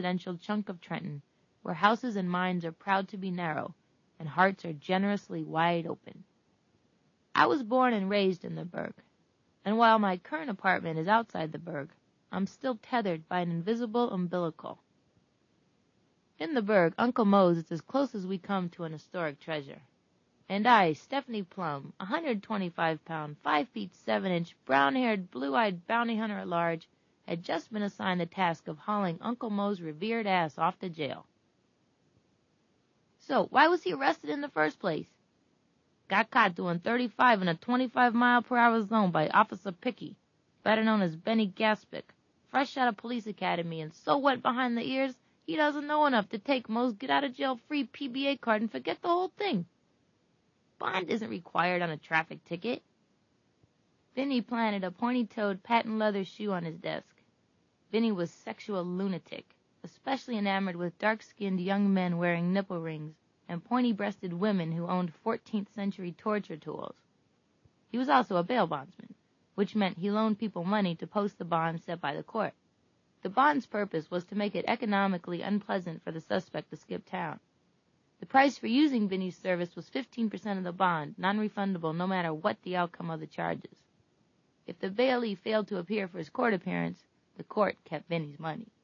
residential chunk of Trenton, where houses and minds are proud to be narrow, and hearts are generously wide open. I was born and raised in the burg, and while my current apartment is outside the burg, I'm still tethered by an invisible umbilical. In the burg, Uncle Mose is as close as we come to an historic treasure. And I, Stephanie Plum, 125-pound, 5 feet 7-inch, brown-haired, blue-eyed bounty hunter at large, had just been assigned the task of hauling Uncle Mo's revered ass off to jail. So, why was he arrested in the first place? Got caught doing 35 in a 25-mile-per-hour zone by Officer Picky, better known as Benny Gaspic, fresh out of police academy and so wet behind the ears, he doesn't know enough to take Mo's get-out-of-jail-free PBA card and forget the whole thing. Bond isn't required on a traffic ticket. Vinny planted a pointy-toed patent leather shoe on his desk. Vinny was sexual lunatic, especially enamored with dark-skinned young men wearing nipple rings and pointy-breasted women who owned 14th-century torture tools. He was also a bail bondsman, which meant he loaned people money to post the bond set by the court. The bond's purpose was to make it economically unpleasant for the suspect to skip town. The price for using Vinny's service was 15% of the bond, non-refundable no matter what the outcome of the charges. If the bailee failed to appear for his court appearance, the court kept Vinny's money.